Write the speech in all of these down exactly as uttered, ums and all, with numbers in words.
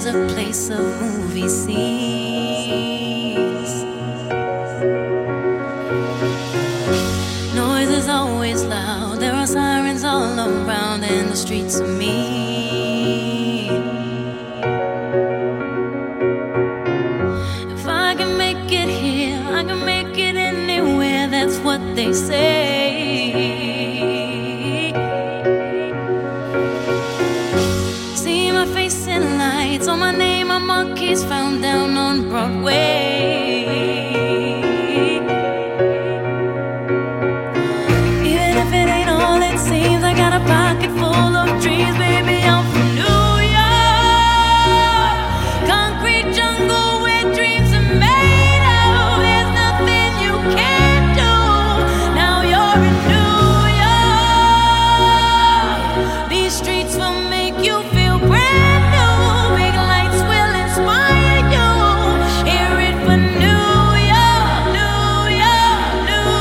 a place of movie scenes. Noise is always loud, there are sirens all around, and the streets are mean. If I can make it here, I can make it anywhere, that's what they say. See my face in lights, on my name, my monkeys found down on Broadway. Even if it ain't all it seems, I got a pocket full of dreams, baby, I'm from New York. Concrete jungle where dreams are made of. There's nothing you can't do. Now you're in New York. These streets will make you feel brand new. Big lights will inspire you. Hear it for New York, New York, New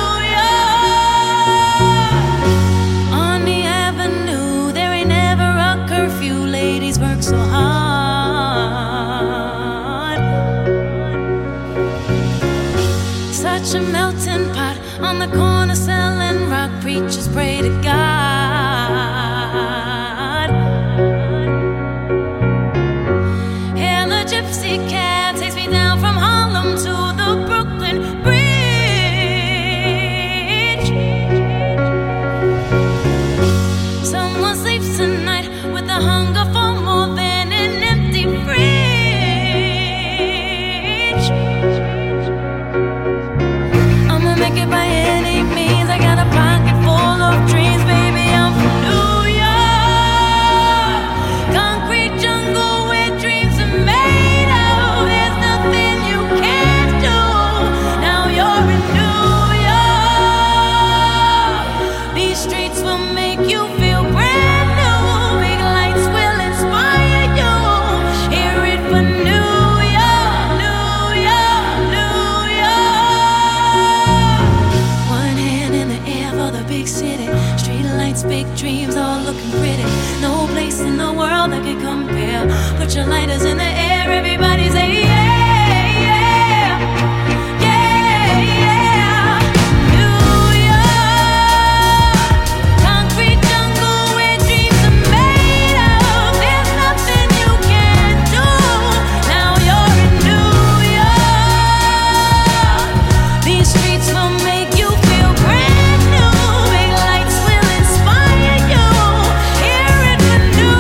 York. On the avenue, there ain't never a curfew. Ladies work so hard. Such a melting pot on the corner selling rock. Preachers pray to God. And the gypsy cab takes me down from Harlem to the Brooklyn Bridge. Someone sleeps tonight with the hunger for more than an empty fridge. I'ma make it by any means, I got a pocket full of dreams, baby, I'm from New York. Concrete jungle where dreams are made of. There's nothing you can't do. Now you're in New York. These streets will make you feel brand new. Big lights will inspire you. Hear it for New York, New York, New York. One hand in the air for the big city. Street lights, big dreams, all looking pretty. No place in the world that can compare. Put your lighters in the air, everybody say yeah, yeah, yeah, yeah. New York, concrete jungle where dreams are made of. There's nothing you can't do. Now you're in New York. These streets will make you feel brand new. Big lights will inspire you. Hear it for New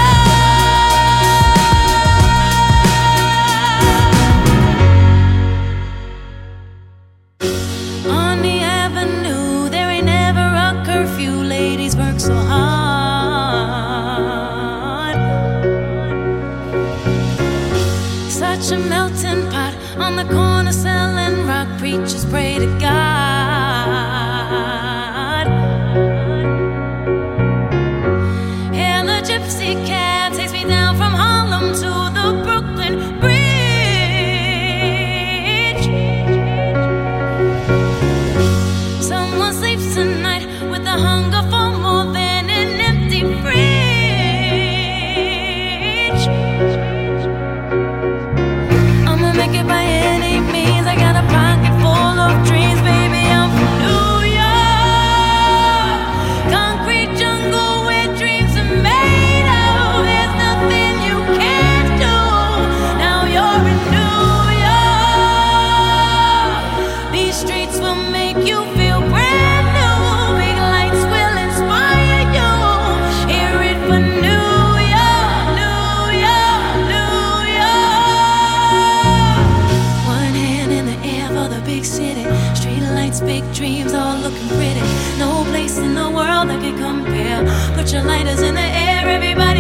York. On the avenue, there ain't never a curfew. Ladies work so hard. Such a melting pot on the corner selling rock. Preachers pray to God. And the gypsy cab takes me down from Harlem to the Brooklyn Bridge. Someone sleeps tonight with the hunger for more than an empty fridge. I'ma make it by any means, I got a pocket full of dreams, baby, I'm from New York. Concrete jungle where dreams are made of. There's nothing you can't do. Now you're in New York. These streets will make you feel brand new. Big lights will inspire you. Hear it for New York, New York, New York. One hand in the air for the big city. Street lights, big dreams, all looking pretty. No place in the world that can compare. Put your lighters in the air, everybody.